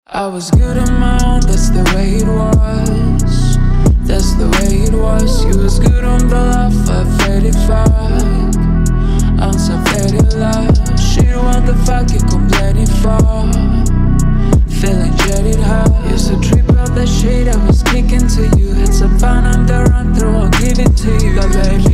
I was good on my own, that's the way it was. That's the way it was. You was good on the love of 35. I'm så väldigt loud. Shit, what the fuck you complaining for? Feeling jetted high. Used to trip out that shit I was kicking to you. Had some fun on the run through, I'll give it to you. But baby,